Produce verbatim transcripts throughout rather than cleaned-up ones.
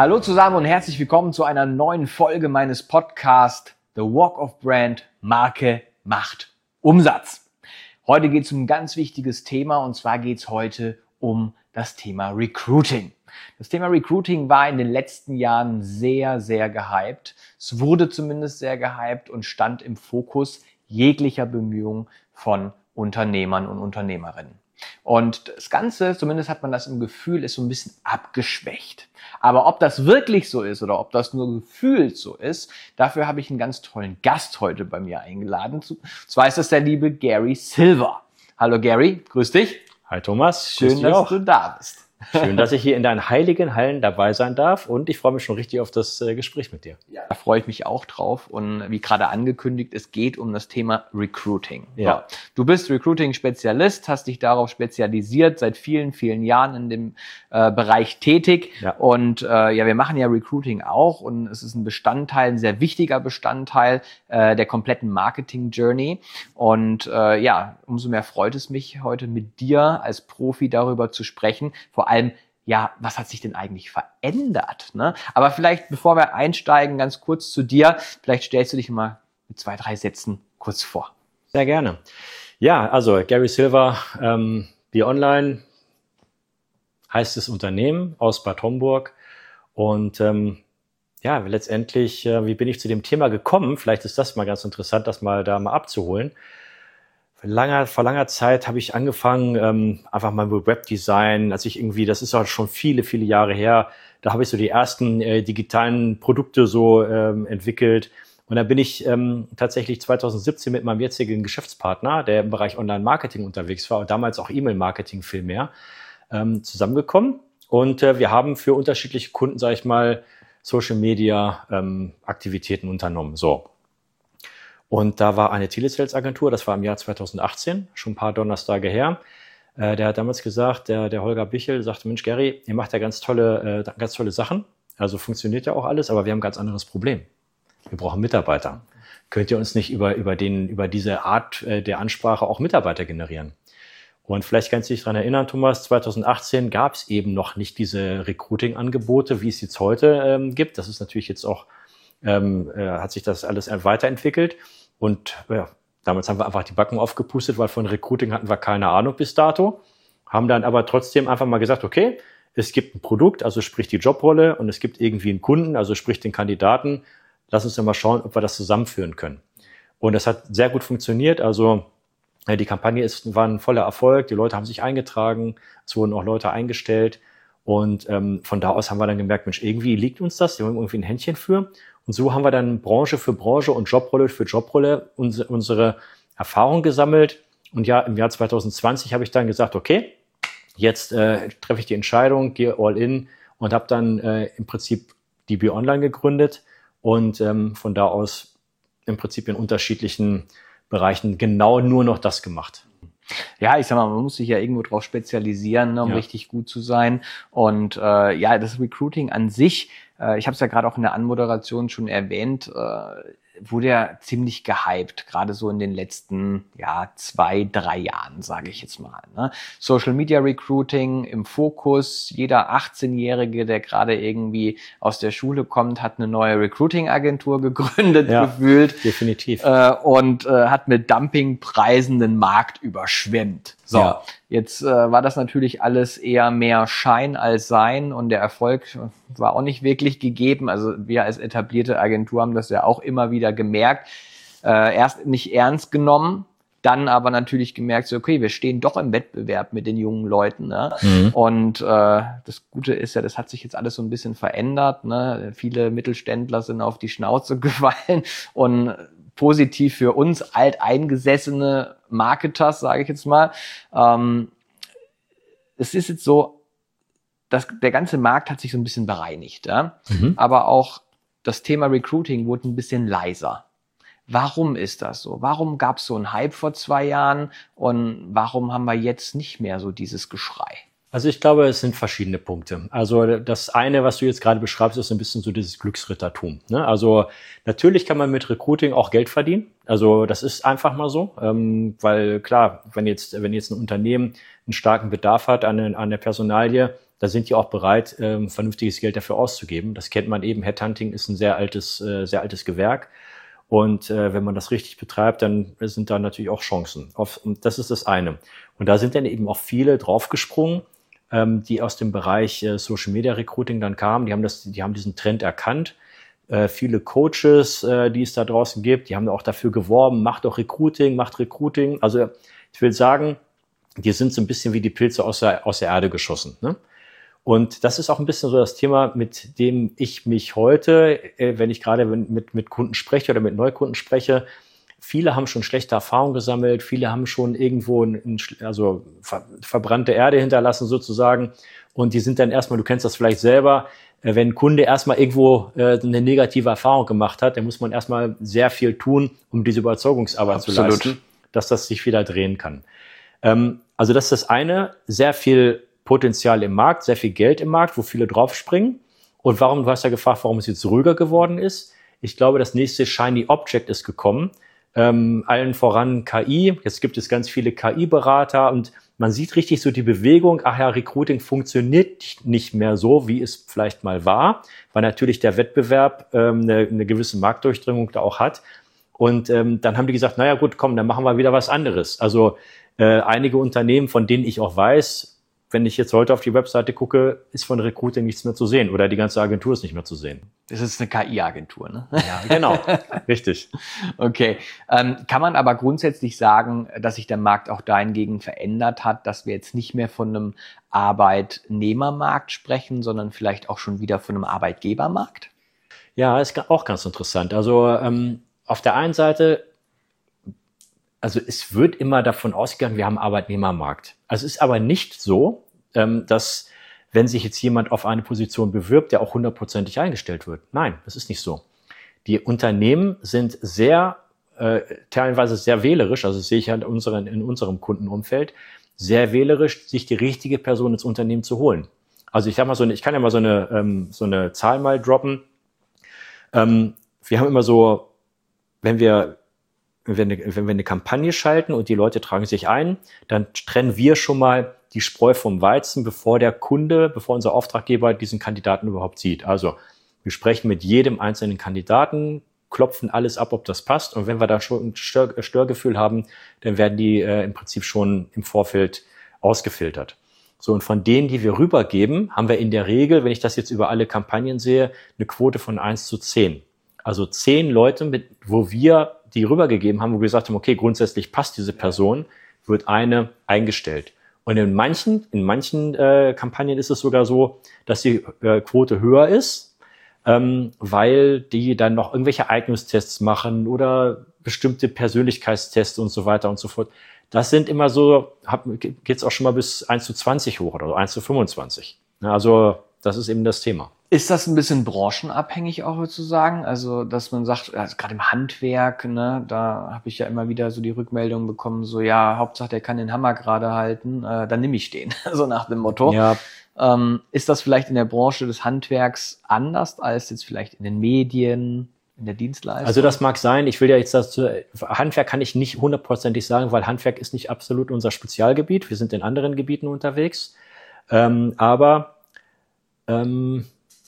Hallo zusammen und herzlich willkommen zu einer neuen Folge meines Podcasts The Walk of Brand, Marke macht Umsatz. Heute geht es um ein ganz wichtiges Thema und zwar geht es heute um das Thema Recruiting. Das Thema Recruiting war in den letzten Jahren sehr, sehr gehypt. Es wurde zumindest sehr gehypt und stand im Fokus jeglicher Bemühungen von Unternehmern und Unternehmerinnen. Und das Ganze, zumindest hat man das im Gefühl, ist so ein bisschen abgeschwächt. Aber ob das wirklich so ist oder ob das nur gefühlt so ist, dafür habe ich einen ganz tollen Gast heute bei mir eingeladen. Und zwar ist das der liebe Gary Silver. Hallo Gary, grüß dich. Hi Thomas, schön, dass auch. du da bist. Schön, dass ich hier in deinen heiligen Hallen dabei sein darf und ich freue mich schon richtig auf das äh, Gespräch mit dir. Ja, da freue ich mich auch drauf und wie gerade angekündigt, es geht um das Thema Recruiting. Ja. So, du bist Recruiting-Spezialist, hast dich darauf spezialisiert, seit vielen, vielen Jahren in dem äh, Bereich tätig Ja. und äh, ja, wir machen ja Recruiting auch und es ist ein Bestandteil, ein sehr wichtiger Bestandteil äh, der kompletten Marketing-Journey und äh, ja, umso mehr freut es mich, heute mit dir als Profi darüber zu sprechen, vor allem, ja, was hat sich denn eigentlich verändert? Ne? Aber vielleicht, bevor wir einsteigen, ganz kurz zu dir. Vielleicht stellst du dich mal mit zwei, drei Sätzen kurz vor. Sehr gerne. Ja, also Gary Silver, ähm, Be Online heißt das Unternehmen aus Bad Homburg. Und ähm, ja, letztendlich, äh, wie bin ich zu dem Thema gekommen? Vielleicht ist das mal ganz interessant, das mal da mal abzuholen. Langer, vor langer Zeit habe ich angefangen, ähm, einfach mal mit Webdesign, als ich irgendwie, das ist auch schon viele, viele Jahre her, da habe ich so die ersten äh, digitalen Produkte so ähm, entwickelt. Und dann bin ich ähm, tatsächlich zwanzig siebzehn mit meinem jetzigen Geschäftspartner, der im Bereich Online-Marketing unterwegs war und damals auch E-Mail-Marketing viel mehr, ähm, zusammengekommen. Und äh, wir haben für unterschiedliche Kunden, sage ich mal, Social-Media-Aktivitäten ähm, unternommen. So. Und da war eine Telesales-Agentur, das war im Jahr zwanzig achtzehn, schon ein paar Donnerstage her. Äh, der hat damals gesagt, der, der Holger Bichel sagte, Mensch Gary, ihr macht ja ganz tolle, äh, ganz tolle Sachen. Also funktioniert ja auch alles, aber wir haben ein ganz anderes Problem. Wir brauchen Mitarbeiter. Könnt ihr uns nicht über, über, den, über diese Art äh, der Ansprache auch Mitarbeiter generieren? Und vielleicht kannst du dich daran erinnern, Thomas, zwanzig achtzehn gab es eben noch nicht diese Recruiting-Angebote, wie es jetzt heute ähm, gibt. Das ist natürlich jetzt auch, ähm, äh, hat sich das alles weiterentwickelt. Und ja, damals haben wir einfach die Backen aufgepustet, weil von Recruiting hatten wir keine Ahnung bis dato. Haben dann aber trotzdem einfach mal gesagt, okay, es gibt ein Produkt, also sprich die Jobrolle, und es gibt irgendwie einen Kunden, also sprich den Kandidaten. Lass uns dann mal schauen, ob wir das zusammenführen können. Und das hat sehr gut funktioniert. Also ja, die Kampagne ist, war ein voller Erfolg. Die Leute haben sich eingetragen, es wurden auch Leute eingestellt. Und ähm, von da aus haben wir dann gemerkt, Mensch, irgendwie liegt uns das, wir haben irgendwie ein Händchen für. Und so haben wir dann Branche für Branche und Jobrolle für Jobrolle unsere, unsere Erfahrung gesammelt. Und ja, im Jahr zwanzig zwanzig habe ich dann gesagt, okay, jetzt äh, treffe ich die Entscheidung, gehe all in und habe dann äh, im Prinzip die Be Online gegründet und ähm, von da aus im Prinzip in unterschiedlichen Bereichen genau nur noch das gemacht. Ja, ich sag mal, man muss sich ja irgendwo drauf spezialisieren, ne, um Ja. richtig gut zu sein. Und äh, ja, das Recruiting an sich, äh, ich habe es ja gerade auch in der Anmoderation schon erwähnt, äh, wurde ja ziemlich gehypt, gerade so in den letzten ja zwei, drei Jahren, sage ich jetzt mal. Ne? Social Media Recruiting im Fokus. Jeder achtzehnjährige, der gerade irgendwie aus der Schule kommt, hat eine neue Recruiting-Agentur gegründet, Ja, gefühlt. definitiv. Äh, und äh, hat mit Dumpingpreisen den Markt überschwemmt. So, Ja. Jetzt äh, war das natürlich alles eher mehr Schein als Sein und der Erfolg war auch nicht wirklich gegeben. Also wir als etablierte Agentur haben das ja auch immer wieder gemerkt. Äh, erst nicht ernst genommen, dann aber natürlich gemerkt, so, okay, wir stehen doch im Wettbewerb mit den jungen Leuten. Ne? Mhm. Und äh, das Gute ist ja, das hat sich jetzt alles so ein bisschen verändert. Ne? Viele Mittelständler sind auf die Schnauze gefallen und positiv für uns alteingesessene Marketers, sage ich jetzt mal. Ähm, es ist jetzt so, dass der ganze Markt hat sich so ein bisschen bereinigt, ja? Mhm. Aber auch das Thema Recruiting wurde ein bisschen leiser. Warum ist das so? Warum gab es so einen Hype vor zwei Jahren und warum haben wir jetzt nicht mehr so dieses Geschrei? Also ich glaube, es sind verschiedene Punkte. Also das eine, was du jetzt gerade beschreibst, ist ein bisschen so dieses Glücksrittertum. Ne? Also natürlich kann man mit Recruiting auch Geld verdienen. Also das ist einfach mal so, ähm, weil klar, wenn jetzt wenn jetzt ein Unternehmen einen starken Bedarf hat an, an der Personalie, da sind die auch bereit, ähm, vernünftiges Geld dafür auszugeben. Das kennt man eben. Headhunting ist ein sehr altes, äh, sehr altes Gewerk. Und äh, wenn man das richtig betreibt, dann sind da natürlich auch Chancen. Auf, und das ist das eine. Und da sind dann eben auch viele draufgesprungen, ähm, die aus dem Bereich äh, Social Media Recruiting dann kamen. Die haben das, die haben diesen Trend erkannt. Äh, viele Coaches, äh, die es da draußen gibt, die haben auch dafür geworben, macht doch Recruiting, macht Recruiting. Also ich will sagen, die sind so ein bisschen wie die Pilze aus der, aus der Erde geschossen, ne? Und das ist auch ein bisschen so das Thema, mit dem ich mich heute, äh, wenn ich gerade mit, mit Kunden spreche oder mit Neukunden spreche, viele haben schon schlechte Erfahrungen gesammelt, viele haben schon irgendwo ein, ein, also ver, verbrannte Erde hinterlassen sozusagen. Und die sind dann erstmal, du kennst das vielleicht selber, äh, wenn ein Kunde erstmal irgendwo äh, eine negative Erfahrung gemacht hat, dann muss man erstmal sehr viel tun, um diese Überzeugungsarbeit Absolut. zu leisten, dass das sich wieder drehen kann. Ähm, also das ist das eine, sehr viel Potenzial im Markt, sehr viel Geld im Markt, wo viele draufspringen. Und warum, du hast ja gefragt, warum es jetzt ruhiger geworden ist. Ich glaube, das nächste Shiny Object ist gekommen. Ähm, allen voran K I. Jetzt gibt es ganz viele K I-Berater und man sieht richtig so die Bewegung. Ach ja, Recruiting funktioniert nicht mehr so, wie es vielleicht mal war, weil natürlich der Wettbewerb ähm, eine, eine gewisse Marktdurchdringung da auch hat. Und ähm, dann haben die gesagt, naja gut, komm, dann machen wir wieder was anderes. Also äh, einige Unternehmen, von denen ich auch weiß, wenn ich jetzt heute auf die Webseite gucke, ist von Recruiting nichts mehr zu sehen oder die ganze Agentur ist nicht mehr zu sehen. Das ist eine K I-Agentur, ne? Ja, genau. Richtig. Okay. Ähm, kann man aber grundsätzlich sagen, dass sich der Markt auch dahingegen verändert hat, dass wir jetzt nicht mehr von einem Arbeitnehmermarkt sprechen, sondern vielleicht auch schon wieder von einem Arbeitgebermarkt? Ja, ist auch ganz interessant. Also ähm, auf der einen Seite, also es wird immer davon ausgegangen, wir haben einen Arbeitnehmermarkt. Also es ist aber nicht so, dass wenn sich jetzt jemand auf eine Position bewirbt, der auch hundertprozentig eingestellt wird. Nein, das ist nicht so. Die Unternehmen sind sehr, äh, teilweise sehr wählerisch, also das sehe ich ja in, unseren, in unserem Kundenumfeld, sehr wählerisch, sich die richtige Person ins Unternehmen zu holen. Also ich sag mal so, eine, ich kann ja mal so eine, ähm, so eine Zahl mal droppen. Ähm, wir haben immer so, wenn wir Wenn wir, eine, wenn wir eine Kampagne schalten und die Leute tragen sich ein, dann trennen wir schon mal die Spreu vom Weizen, bevor der Kunde, bevor unser Auftraggeber diesen Kandidaten überhaupt sieht. Also wir sprechen mit jedem einzelnen Kandidaten, klopfen alles ab, ob das passt. Und wenn wir da schon ein Stör, Störgefühl haben, dann werden die äh, im Prinzip schon im Vorfeld ausgefiltert. So, und von denen, die wir rübergeben, haben wir in der Regel, wenn ich das jetzt über alle Kampagnen sehe, eine Quote von eins zu zehn. Also zehn Leute, mit, wo wir die rübergegeben haben, wo wir gesagt haben, okay, grundsätzlich passt diese Person, wird eine eingestellt. Und in manchen, in manchen äh, Kampagnen ist es sogar so, dass die äh, Quote höher ist, ähm, weil die dann noch irgendwelche Eignungstests machen oder bestimmte Persönlichkeitstests und so weiter und so fort. Das sind immer so, geht es auch schon mal bis eins zu zwanzig hoch oder so, eins zu fünfundzwanzig. Ja, also das ist eben das Thema. Ist das ein bisschen branchenabhängig auch sozusagen? Also, dass man sagt, also gerade im Handwerk, ne, da habe ich ja immer wieder so die Rückmeldung bekommen, so ja, Hauptsache der kann den Hammer gerade halten, äh, dann nehme ich den, so nach dem Motto. Ja. Ähm, ist das vielleicht in der Branche des Handwerks anders als jetzt vielleicht in den Medien, in der Dienstleistung? Also das mag sein. Ich will ja jetzt dazu, Handwerk kann ich nicht hundertprozentig sagen, weil Handwerk ist nicht absolut unser Spezialgebiet. Wir sind in anderen Gebieten unterwegs. Ähm, aber ähm,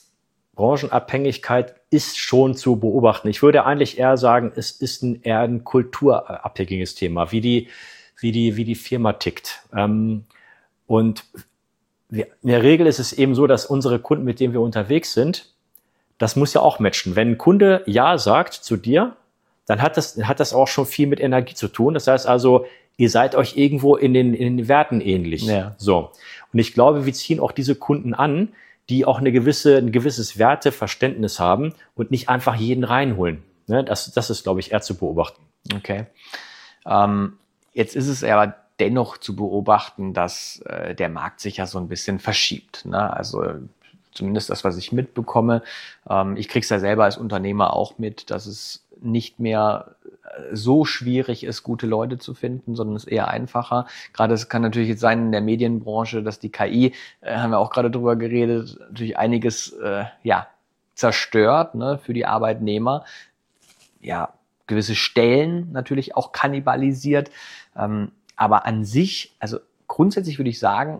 Branchenabhängigkeit ist schon zu beobachten. Ich würde eigentlich eher sagen, es ist ein, eher ein kulturabhängiges Thema, wie die, wie die, wie die Firma tickt. Ähm, und wir, in der Regel ist es eben so, dass unsere Kunden, mit denen wir unterwegs sind, das muss ja auch matchen. Wenn ein Kunde Ja sagt zu dir, dann hat das, hat das auch schon viel mit Energie zu tun. Das heißt also, ihr seid euch irgendwo in den, in den Werten ähnlich. Ja. So. Und ich glaube, wir ziehen auch diese Kunden an, die auch eine gewisse, ein gewisses Werteverständnis haben und nicht einfach jeden reinholen. Ne? Das, das ist, glaube ich, eher zu beobachten. Okay. Ähm, jetzt ist es aber dennoch zu beobachten, dass äh, der Markt sich ja so ein bisschen verschiebt. Ne? Also zumindest das, was ich mitbekomme. Ähm, ich kriege es ja selber als Unternehmer auch mit, dass es nicht mehr so schwierig ist, gute Leute zu finden, sondern es ist eher einfacher. Gerade es kann natürlich jetzt sein in der Medienbranche, dass die K I, äh, haben wir auch gerade drüber geredet, natürlich einiges äh, ja zerstört, ne, für die Arbeitnehmer. Ja, gewisse Stellen natürlich auch kannibalisiert. Ähm, aber an sich, also grundsätzlich würde ich sagen,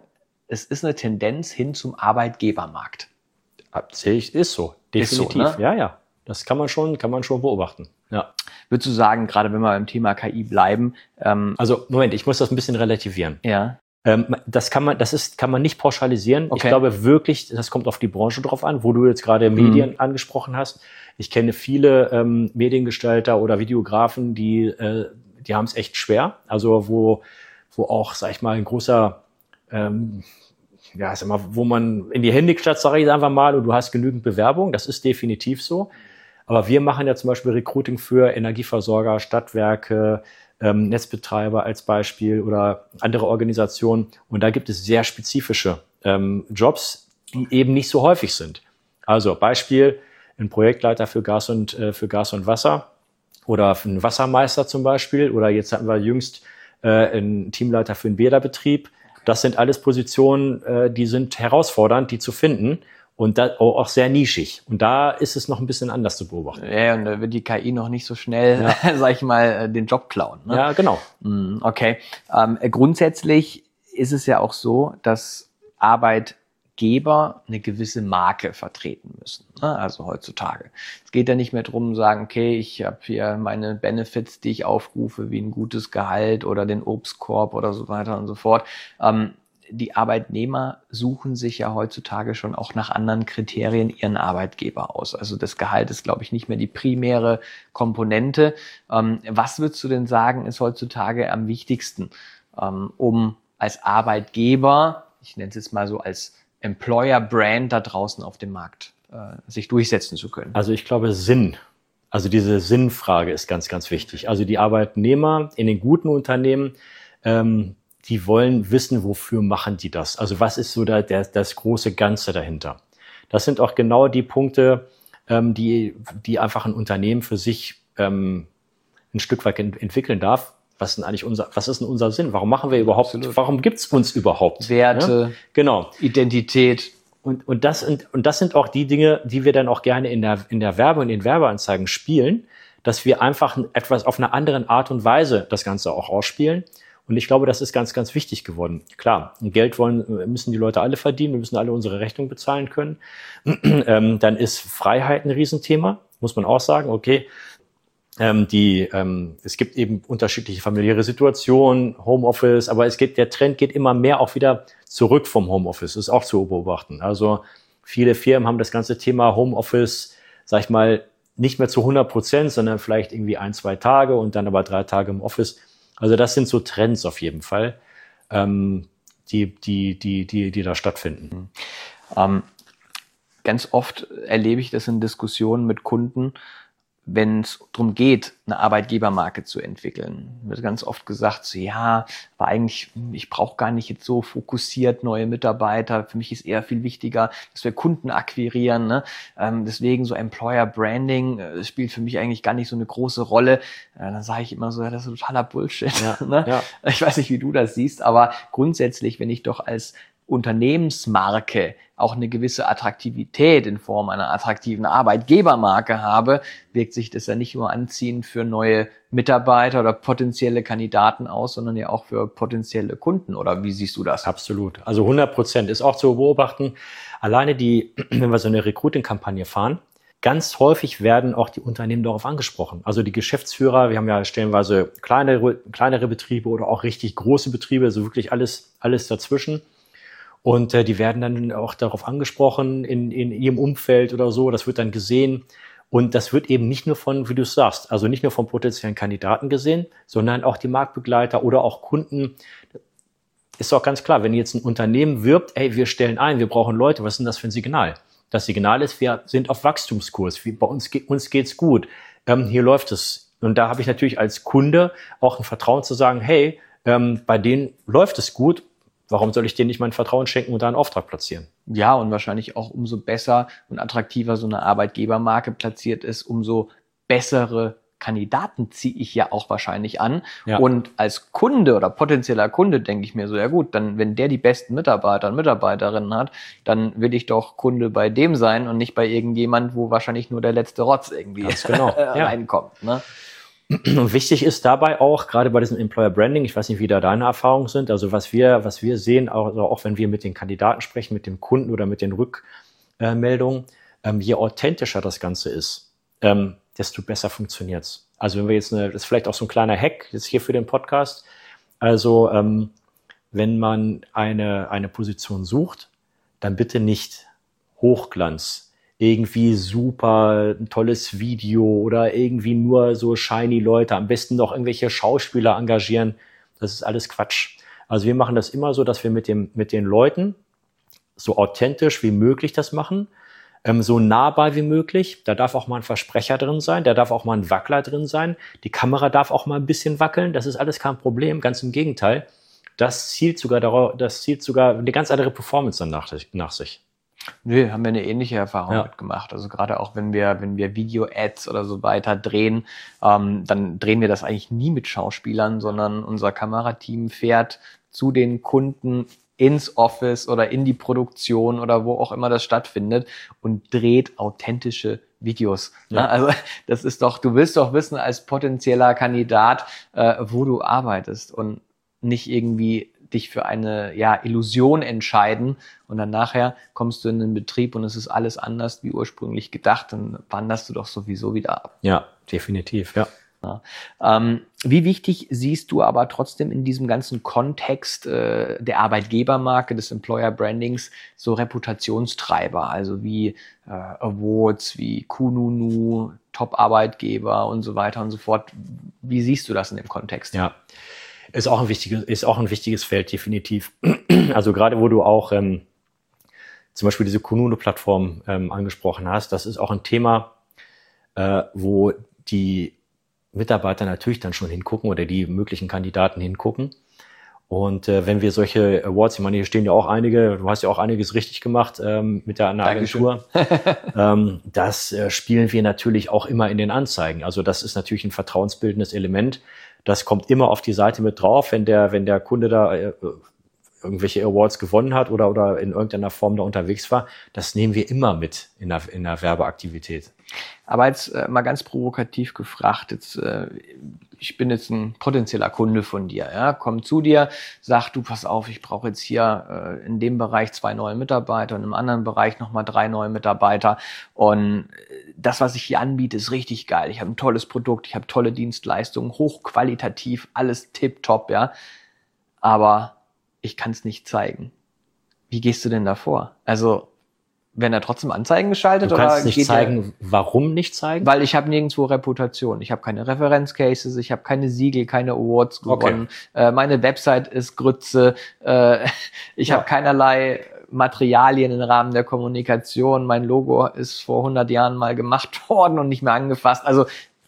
es ist eine Tendenz hin zum Arbeitgebermarkt. Sehe ich, ist so, definitiv. Ist so, ne? Ja, ja, das kann man schon, kann man schon beobachten. Ja. Würdest du sagen, gerade wenn wir beim Thema K I bleiben? Ähm, also Moment, ich muss das ein bisschen relativieren. Ja. Ähm, das kann man, das ist, kann man nicht pauschalisieren. Okay. Ich glaube wirklich, das kommt auf die Branche drauf an, wo du jetzt gerade Medien mhm. angesprochen hast. Ich kenne viele ähm, Mediengestalter oder Videografen, die, äh, die haben es echt schwer. Also wo, wo auch, sag ich mal, ein großer, ähm, ja, sag mal, wo man in die Hände klatscht, sage ich einfach mal, und du hast genügend Bewerbung. Das ist definitiv so. Aber wir machen ja zum Beispiel Recruiting für Energieversorger, Stadtwerke, ähm, Netzbetreiber als Beispiel oder andere Organisationen. Und da gibt es sehr spezifische ähm, Jobs, die eben nicht so häufig sind. Also Beispiel, ein Projektleiter für Gas und, äh, für Gas und Wasser oder ein Wassermeister zum Beispiel. Oder jetzt hatten wir jüngst äh, einen Teamleiter für einen Bäderbetrieb. Das sind alles Positionen, äh, die sind herausfordernd, die zu finden. Und da auch sehr nischig. Und da ist es noch ein bisschen anders zu beobachten. Ja, und da wird die K I noch nicht so schnell, ja. sag ich mal, den Job klauen. Ne? Ja, genau. Okay. Ähm, grundsätzlich ist es ja auch so, dass Arbeitgeber eine gewisse Marke vertreten müssen. Ne? Also heutzutage. Es geht ja nicht mehr drum, sagen, okay, ich habe hier meine Benefits, die ich aufrufe, wie ein gutes Gehalt oder den Obstkorb oder so weiter und so fort. Ähm, Die Arbeitnehmer suchen sich ja heutzutage schon auch nach anderen Kriterien ihren Arbeitgeber aus. Also das Gehalt ist, glaube ich, nicht mehr die primäre Komponente. Ähm, was würdest du denn sagen, ist heutzutage am wichtigsten, ähm, um als Arbeitgeber, ich nenne es jetzt mal so als Employer-Brand da draußen auf dem Markt äh, sich durchsetzen zu können? Also ich glaube Sinn. Also diese Sinnfrage ist ganz, ganz wichtig. Also die Arbeitnehmer in den guten Unternehmen, ähm, die wollen wissen, wofür machen die das? Also was ist so da, der, das große Ganze dahinter? Das sind auch genau die Punkte, ähm, die, die einfach ein Unternehmen für sich ähm, ein Stück weit ent- entwickeln darf. Was ist denn eigentlich unser, was ist denn unser Sinn? Warum machen wir überhaupt, Absolut. warum gibt's uns überhaupt? Werte, ja? Genau. Identität. Und, und das, und, und das sind auch die Dinge, die wir dann auch gerne in der, in der Werbe und in Werbeanzeigen spielen, dass wir einfach etwas auf eine andere Art und Weise das Ganze auch ausspielen. Und ich glaube, das ist ganz, ganz wichtig geworden. Klar, Geld wollen, müssen die Leute alle verdienen, wir müssen alle unsere Rechnung bezahlen können. ähm, dann ist Freiheit ein Riesenthema, muss man auch sagen. Okay, ähm, die, ähm, es gibt eben unterschiedliche familiäre Situationen, Homeoffice, aber es geht, der Trend geht immer mehr auch wieder zurück vom Homeoffice, ist auch zu beobachten. Also viele Firmen haben das ganze Thema Homeoffice, sag ich mal, nicht mehr zu hundert Prozent, sondern vielleicht irgendwie ein, zwei Tage und dann aber drei Tage im Office. Also das sind so Trends auf jeden Fall, ähm, die, die, die, die, die da stattfinden. Ähm, ganz oft erlebe ich das in Diskussionen mit Kunden, wenn es darum geht, eine Arbeitgebermarke zu entwickeln. Wird ganz oft gesagt, so, ja, aber eigentlich, ich brauche gar nicht jetzt so fokussiert neue Mitarbeiter. Für mich ist eher viel wichtiger, dass wir Kunden akquirieren. Ne? Ähm, deswegen so Employer Branding äh, spielt für mich eigentlich gar nicht so eine große Rolle. Äh, dann sage ich immer so, ja, das ist totaler Bullshit. Ja, ne? Ja. Ich weiß nicht, wie du das siehst, aber grundsätzlich, wenn ich doch als Unternehmensmarke auch eine gewisse Attraktivität in Form einer attraktiven Arbeitgebermarke habe, wirkt sich das ja nicht nur anziehend für neue Mitarbeiter oder potenzielle Kandidaten aus, sondern ja auch für potenzielle Kunden. Oder wie siehst du das? Absolut. Also hundert Prozent ist auch zu beobachten. Alleine die, wenn wir so eine Recruiting-Kampagne fahren, ganz häufig werden auch die Unternehmen darauf angesprochen. Also die Geschäftsführer, wir haben ja stellenweise kleinere, kleinere Betriebe oder auch richtig große Betriebe, also wirklich alles, alles dazwischen. Und äh, die werden dann auch darauf angesprochen in, in ihrem Umfeld oder so. Das wird dann gesehen. Und das wird eben nicht nur von, wie du es sagst, also nicht nur von potenziellen Kandidaten gesehen, sondern auch die Marktbegleiter oder auch Kunden. Ist auch ganz klar, wenn jetzt ein Unternehmen wirbt, ey, wir stellen ein, wir brauchen Leute, was ist denn das für ein Signal? Das Signal ist, wir sind auf Wachstumskurs. Bei uns, uns geht's gut. Ähm, hier läuft es. Und da habe ich natürlich als Kunde auch ein Vertrauen zu sagen, hey, ähm, bei denen läuft es gut. Warum soll ich denen nicht mein Vertrauen schenken und da einen Auftrag platzieren? Ja, und wahrscheinlich auch umso besser und attraktiver so eine Arbeitgebermarke platziert ist, umso bessere Kandidaten ziehe ich ja auch wahrscheinlich an. Ja. Und als Kunde oder potenzieller Kunde denke ich mir so, ja gut, dann wenn der die besten Mitarbeiter und Mitarbeiterinnen hat, dann will ich doch Kunde bei dem sein und nicht bei irgendjemand, wo wahrscheinlich nur der letzte Rotz irgendwie Ganz genau. reinkommt. Ne? Und wichtig ist dabei auch, gerade bei diesem Employer Branding, ich weiß nicht, wie da deine Erfahrungen sind, also was wir, was wir sehen, auch, also auch wenn wir mit den Kandidaten sprechen, mit dem Kunden oder mit den Rückmeldungen, ähm, je authentischer das Ganze ist, ähm, desto besser funktioniert's. Also wenn wir jetzt eine, das ist vielleicht auch so ein kleiner Hack jetzt hier für den Podcast, also ähm, wenn man eine, eine Position sucht, dann bitte nicht Hochglanz, irgendwie super ein tolles Video oder irgendwie nur so shiny Leute, am besten noch irgendwelche Schauspieler engagieren. Das ist alles Quatsch. Also wir machen das immer so, dass wir mit dem, mit den Leuten so authentisch wie möglich das machen, ähm, so nahbar wie möglich. Da darf auch mal ein Versprecher drin sein, da darf auch mal ein Wackler drin sein. Die Kamera darf auch mal ein bisschen wackeln. Das ist alles kein Problem, ganz im Gegenteil. Das zielt sogar darauf, das zielt sogar eine ganz andere Performance dann nach, nach sich. Nö, haben wir eine ähnliche Erfahrung Ja. mitgemacht. Also gerade auch wenn wir, wenn wir Video-Ads oder so weiter drehen, ähm, dann drehen wir das eigentlich nie mit Schauspielern, sondern unser Kamerateam fährt zu den Kunden ins Office oder in die Produktion oder wo auch immer das stattfindet und dreht authentische Videos. Ja. Ne? Also das ist doch, du willst doch wissen als potenzieller Kandidat, äh, wo du arbeitest und nicht irgendwie dich für eine ja, Illusion entscheiden und dann nachher kommst du in den Betrieb und es ist alles anders wie ursprünglich gedacht, dann wanderst du doch sowieso wieder ab. Ja, definitiv, ja. Ja. Ähm, wie wichtig siehst du aber trotzdem in diesem ganzen Kontext äh, der Arbeitgebermarke, des Employer Brandings, so Reputationstreiber, also wie äh, Awards, wie Kununu, Top-Arbeitgeber und so weiter und so fort. Wie siehst du das in dem Kontext? Ja. Ist auch ein wichtiges, ist auch ein wichtiges Feld, definitiv. Also gerade wo du auch ähm, zum Beispiel diese Kununu-Plattform ähm, angesprochen hast, das ist auch ein Thema, äh, wo die Mitarbeiter natürlich dann schon hingucken oder die möglichen Kandidaten hingucken. Und äh, wenn wir solche Awards, ich meine, hier stehen ja auch einige, du hast ja auch einiges richtig gemacht ähm, mit der einer Agentur, ähm, das äh, spielen wir natürlich auch immer in den Anzeigen. Also das ist natürlich ein vertrauensbildendes Element. Das kommt immer auf die Seite mit drauf, wenn der, wenn der Kunde da äh, irgendwelche Awards gewonnen hat oder, oder in irgendeiner Form da unterwegs war. Das nehmen wir immer mit in der, in der Werbeaktivität. Aber jetzt äh, mal ganz provokativ gefragt, jetzt, äh, ich bin jetzt ein potenzieller Kunde von dir, ja, komm zu dir, sag du, pass auf, ich brauche jetzt hier äh, in dem Bereich zwei neue Mitarbeiter und im anderen Bereich nochmal drei neue Mitarbeiter und das, was ich hier anbiete, ist richtig geil. Ich habe ein tolles Produkt, ich habe tolle Dienstleistungen, hochqualitativ, alles tipptopp, ja, aber ich kann es nicht zeigen. Wie gehst du denn da vor? Also werden da trotzdem Anzeigen geschaltet? Du kannst oder nicht geht zeigen, der, warum nicht zeigen? Weil ich habe nirgendwo Reputation. Ich habe keine Referenzcases, ich habe keine Siegel, keine Awards gewonnen. Okay. Äh, meine Website ist Grütze. Äh, ich ja. habe keinerlei Materialien im Rahmen der Kommunikation. Mein Logo ist vor hundert Jahren mal gemacht worden und nicht mehr angefasst. Also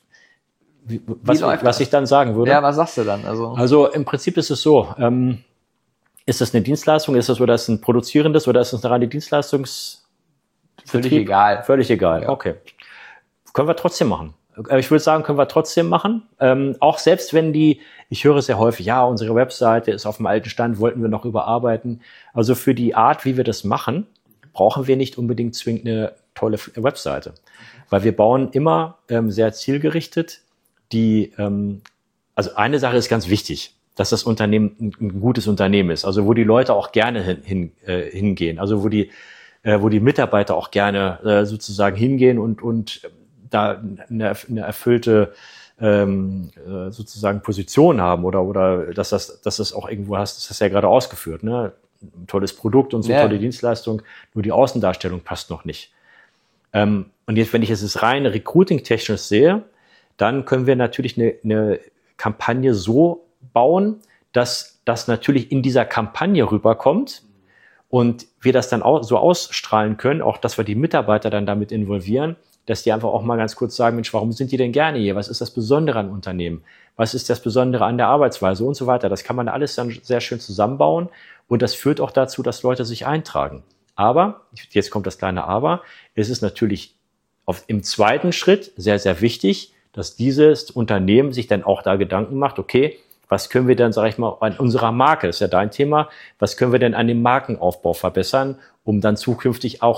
wie, was, wie was ich dann sagen würde? Ja, was sagst du dann? Also, also im Prinzip ist es so, ähm, ist das eine Dienstleistung, ist das oder ist das ein produzierendes oder ist das eine reine Dienstleistungs Völlig egal. Völlig egal, ja. Okay. Können wir trotzdem machen. Ich würde sagen, können wir trotzdem machen. Ähm, auch selbst wenn die, ich höre sehr häufig, ja, unsere Webseite ist auf dem alten Stand, wollten wir noch überarbeiten. Also für die Art, wie wir das machen, brauchen wir nicht unbedingt zwingend eine tolle Webseite. Weil wir bauen immer ähm, sehr zielgerichtet die, ähm, also eine Sache ist ganz wichtig, dass das Unternehmen ein, ein gutes Unternehmen ist. Also wo die Leute auch gerne hin, hin, äh, hingehen. Also wo die wo die Mitarbeiter auch gerne äh, sozusagen hingehen und und da eine, eine erfüllte ähm, äh, sozusagen Position haben oder oder dass das dass das auch irgendwo hast, das hast du ja gerade ausgeführt, ne? Ein tolles Produkt und so ja. tolle Dienstleistung, nur die Außendarstellung passt noch nicht. Ähm, und jetzt, wenn ich es jetzt rein recruiting-technisch sehe, dann können wir natürlich eine, eine Kampagne so bauen, dass das natürlich in dieser Kampagne rüberkommt. Und wir das dann auch so ausstrahlen können, auch dass wir die Mitarbeiter dann damit involvieren, dass die einfach auch mal ganz kurz sagen, Mensch, warum sind die denn gerne hier? Was ist das Besondere an Unternehmen? Was ist das Besondere an der Arbeitsweise und so weiter? Das kann man alles dann sehr schön zusammenbauen und das führt auch dazu, dass Leute sich eintragen. Aber, jetzt kommt das kleine Aber, es ist natürlich auf, im zweiten Schritt sehr, sehr wichtig, dass dieses Unternehmen sich dann auch da Gedanken macht, okay, was können wir denn, sage ich mal, an unserer Marke, das ist ja dein Thema, was können wir denn an dem Markenaufbau verbessern, um dann zukünftig auch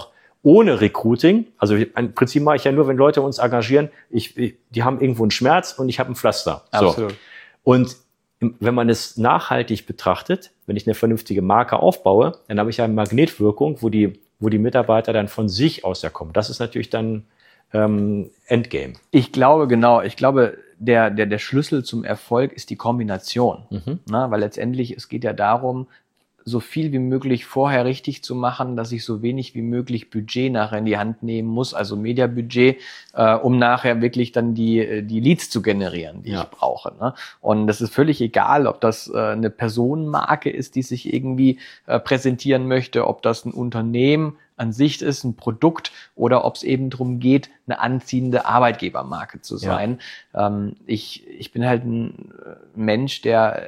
ohne Recruiting, also im Prinzip mache ich ja nur, wenn Leute uns engagieren, ich, ich, die haben irgendwo einen Schmerz und ich habe ein Pflaster. Absolut. So. Und wenn man es nachhaltig betrachtet, wenn ich eine vernünftige Marke aufbaue, dann habe ich ja eine Magnetwirkung, wo die, wo die Mitarbeiter dann von sich aus ja kommen. Das ist natürlich dann ähm, Endgame. Ich glaube, genau, ich glaube, der, der, der Schlüssel zum Erfolg ist die Kombination. Mhm. Na, weil letztendlich, es geht ja darum, so viel wie möglich vorher richtig zu machen, dass ich so wenig wie möglich Budget nachher in die Hand nehmen muss, also Mediabudget, äh, um nachher wirklich dann die die Leads zu generieren, die ja. ich brauche. Ne? Und das ist völlig egal, ob das äh, eine Personenmarke ist, die sich irgendwie äh, präsentieren möchte, ob das ein Unternehmen an sich ist, ein Produkt, oder ob es eben darum geht, eine anziehende Arbeitgebermarke zu sein. Ja. Ähm, ich ich bin halt ein Mensch, der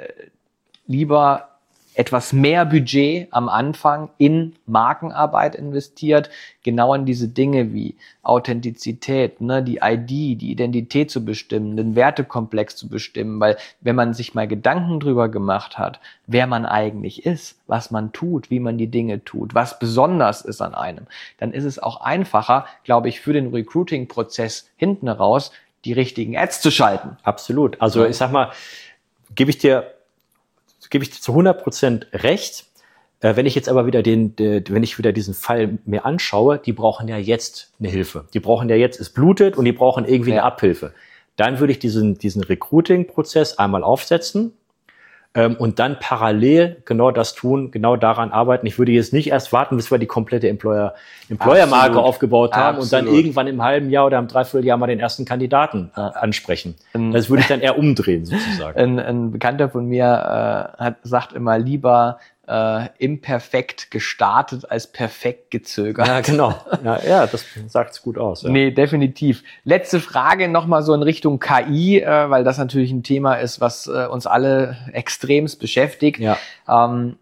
lieber etwas mehr Budget am Anfang in Markenarbeit investiert, genau in diese Dinge wie Authentizität, ne, die I D, die Identität zu bestimmen, den Wertekomplex zu bestimmen, weil wenn man sich mal Gedanken drüber gemacht hat, wer man eigentlich ist, was man tut, wie man die Dinge tut, was besonders ist an einem, dann ist es auch einfacher, glaube ich, für den Recruiting-Prozess hinten raus, die richtigen Ads zu schalten. Absolut. Also ich sag mal, gebe ich dir gebe ich dir zu hundert Prozent recht. Äh, wenn ich jetzt aber wieder den, de, wenn ich wieder diesen Fall mir anschaue, die brauchen ja jetzt eine Hilfe. Die brauchen ja jetzt, es blutet und die brauchen irgendwie ja. eine Abhilfe. Dann würde ich diesen, diesen Recruiting-Prozess einmal aufsetzen ähm, und dann parallel genau das tun, genau daran arbeiten. Ich würde jetzt nicht erst warten, bis wir die komplette Employer, Employer-Marke aufgebaut haben Absolut. und dann irgendwann im halben Jahr oder im Dreivierteljahr mal den ersten Kandidaten äh, ansprechen. Ähm, das würde ich dann eher umdrehen sozusagen. Ein, ein Bekannter von mir äh, hat, sagt immer lieber äh, imperfekt gestartet als perfekt gezögert. Ja, genau. Ja, ja, das sagt's gut aus. Ja. Nee, definitiv. Letzte Frage nochmal so in Richtung K I, äh, weil das natürlich ein Thema ist, was äh, uns alle extremst beschäftigt. Ja. Ähm,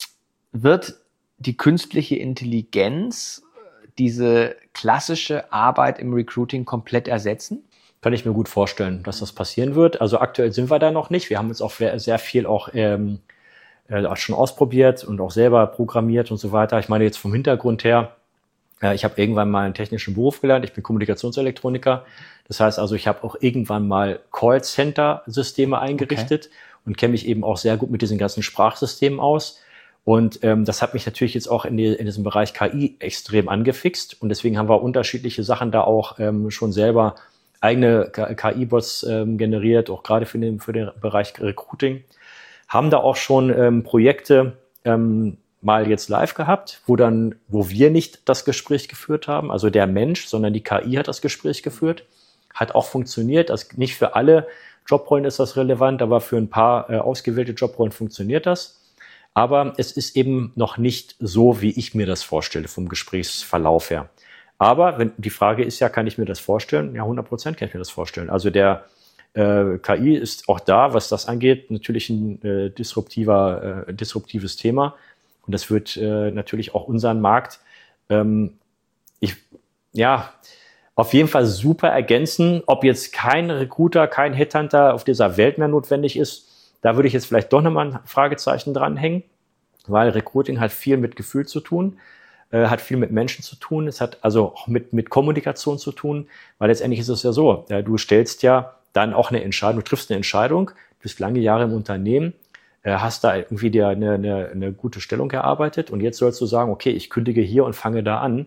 wird die künstliche Intelligenz diese klassische Arbeit im Recruiting komplett ersetzen? Kann ich mir gut vorstellen, dass das passieren wird. Also aktuell sind wir da noch nicht. Wir haben jetzt auch sehr viel auch ähm, äh, schon ausprobiert und auch selber programmiert und so weiter. Ich meine jetzt vom Hintergrund her, äh, ich habe irgendwann mal einen technischen Beruf gelernt. Ich bin Kommunikationselektroniker. Das heißt also, ich habe auch irgendwann mal Callcenter-Systeme eingerichtet okay. und kenne mich eben auch sehr gut mit diesen ganzen Sprachsystemen aus. Und ähm, das hat mich natürlich jetzt auch in, die, in diesem Bereich K I extrem angefixt. Und deswegen haben wir unterschiedliche Sachen da auch ähm, schon selber eigene K I-Bots ähm, generiert, auch gerade für den, für den Bereich Recruiting. Haben da auch schon ähm, Projekte ähm, mal jetzt live gehabt, wo dann, wo wir nicht das Gespräch geführt haben, also der Mensch, sondern die K I hat das Gespräch geführt. Hat auch funktioniert. Also nicht für alle Jobrollen ist das relevant, aber für ein paar äh, ausgewählte Jobrollen funktioniert das. Aber es ist eben noch nicht so, wie ich mir das vorstelle vom Gesprächsverlauf her. Aber wenn, die Frage ist ja, kann ich mir das vorstellen? Ja, hundert Prozent kann ich mir das vorstellen. Also der äh, K I ist auch da, was das angeht, natürlich ein äh, disruptiver, äh, disruptives Thema. Und das wird äh, natürlich auch unseren Markt, ähm, ich, ja, auf jeden Fall super ergänzen. Ob jetzt kein Recruiter, kein Headhunter auf dieser Welt mehr notwendig ist, da würde ich jetzt vielleicht doch nochmal ein Fragezeichen dranhängen, weil Recruiting hat viel mit Gefühl zu tun, äh, hat viel mit Menschen zu tun, es hat also auch mit, mit Kommunikation zu tun, weil letztendlich ist es ja so, ja, du stellst ja dann auch eine Entscheidung, du triffst eine Entscheidung, du bist lange Jahre im Unternehmen, äh, hast da irgendwie dir eine, eine, eine gute Stellung erarbeitet und jetzt sollst du sagen, okay, ich kündige hier und fange da an.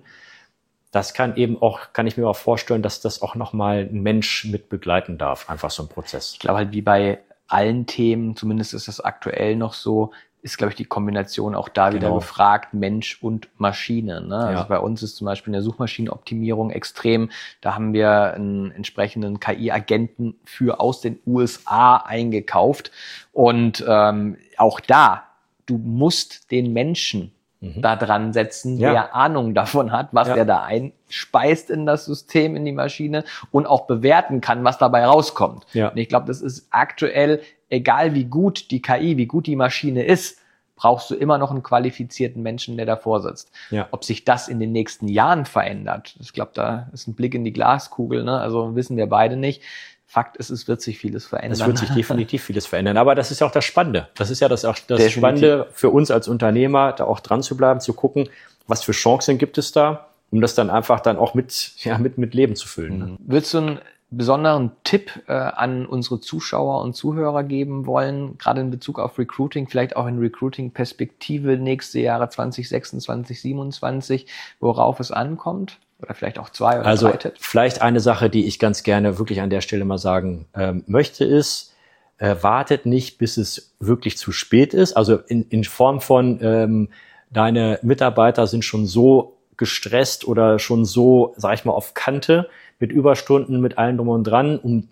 Das kann eben auch, kann ich mir auch vorstellen, dass das auch nochmal ein Mensch mit begleiten darf, einfach so ein Prozess. Ich glaube halt, wie bei allen Themen, zumindest ist das aktuell noch so, ist, glaube ich, die Kombination auch da genau. wieder gefragt, Mensch und Maschine. Ne? Ja. Also bei uns ist zum Beispiel in der Suchmaschinenoptimierung extrem, da haben wir einen entsprechenden K I-Agenten für aus den U S A eingekauft und ähm, auch da, du musst den Menschen mhm. da dran setzen, ja. der Ahnung davon hat, was ja. er da einspeist in das System, in die Maschine und auch bewerten kann, was dabei rauskommt. Ja. Und ich glaube, das ist aktuell, egal wie gut die K I, wie gut die Maschine ist, brauchst du immer noch einen qualifizierten Menschen, der davor sitzt. Ja. Ob sich das in den nächsten Jahren verändert, ich glaube, da ist ein Blick in die Glaskugel, ne? Also wissen wir beide nicht. Fakt ist, es wird sich vieles verändern. Es wird sich definitiv vieles verändern. Aber das ist ja auch das Spannende. Das ist ja das, auch das Spannende für uns als Unternehmer, da auch dran zu bleiben, zu gucken, was für Chancen gibt es da. um das dann einfach dann auch mit, ja, mit, mit Leben zu füllen. Ne? Würdest du einen besonderen Tipp äh, an unsere Zuschauer und Zuhörer geben wollen, gerade in Bezug auf Recruiting, vielleicht auch in Recruiting-Perspektive nächste Jahre zwanzig sechsundzwanzig, siebenundzwanzig, worauf es ankommt? Oder vielleicht auch zwei oder also drei Tipps? Vielleicht eine Sache, die ich ganz gerne wirklich an der Stelle mal sagen ähm, möchte, ist, äh, wartet nicht, bis es wirklich zu spät ist. Also in, in Form von, ähm, deine Mitarbeiter sind schon so gestresst oder schon so, sag ich mal, auf Kante mit Überstunden, mit allem drum und dran, um,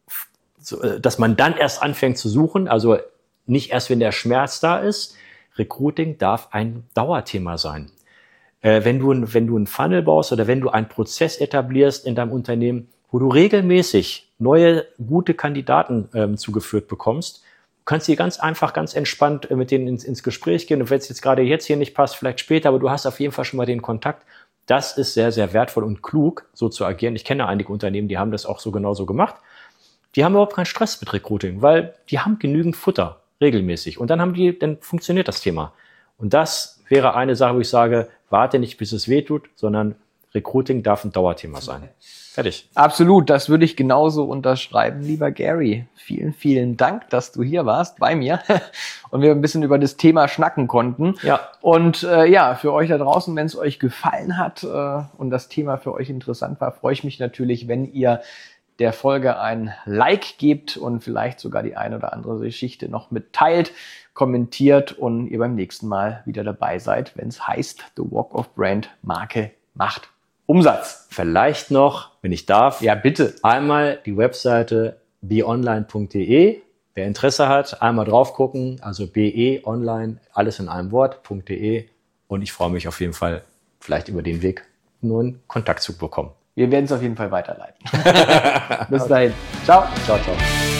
dass man dann erst anfängt zu suchen. Also nicht erst, wenn der Schmerz da ist. Recruiting darf ein Dauerthema sein. Äh, wenn du, wenn du einen Funnel baust oder wenn du einen Prozess etablierst in deinem Unternehmen, wo du regelmäßig neue, gute Kandidaten ähm, zugeführt bekommst, kannst du ganz einfach, ganz entspannt äh, mit denen ins, ins Gespräch gehen. Und wenn es jetzt gerade jetzt hier nicht passt, vielleicht später, aber du hast auf jeden Fall schon mal den Kontakt. Das ist sehr, sehr wertvoll und klug, so zu agieren. Ich kenne einige Unternehmen, die haben das auch so genauso gemacht. Die haben überhaupt keinen Stress mit Recruiting, weil die haben genügend Futter regelmäßig. Und dann haben die, dann funktioniert das Thema. Und das wäre eine Sache, wo ich sage, warte nicht, bis es weh tut, sondern Recruiting darf ein Dauerthema sein. Fertig. Absolut, das würde ich genauso unterschreiben, lieber Gary. Vielen, vielen Dank, dass du hier warst bei mir und wir ein bisschen über das Thema schnacken konnten. Ja. Und äh, ja, für euch da draußen, wenn es euch gefallen hat äh, und das Thema für euch interessant war, freue ich mich natürlich, wenn ihr der Folge ein Like gebt und vielleicht sogar die eine oder andere Geschichte noch mitteilt, kommentiert und ihr beim nächsten Mal wieder dabei seid, wenn es heißt, The Walk of Brand, Marke macht Umsatz. Vielleicht noch, wenn ich darf, Ja, bitte. einmal die Webseite be online punkt de. Wer Interesse hat, einmal drauf gucken, also be online, alles in einem Wort, .de. Und ich freue mich auf jeden Fall, vielleicht über den Weg nur einen Kontakt zu bekommen. Wir werden es auf jeden Fall weiterleiten. Bis dahin. Ciao. Ciao, ciao.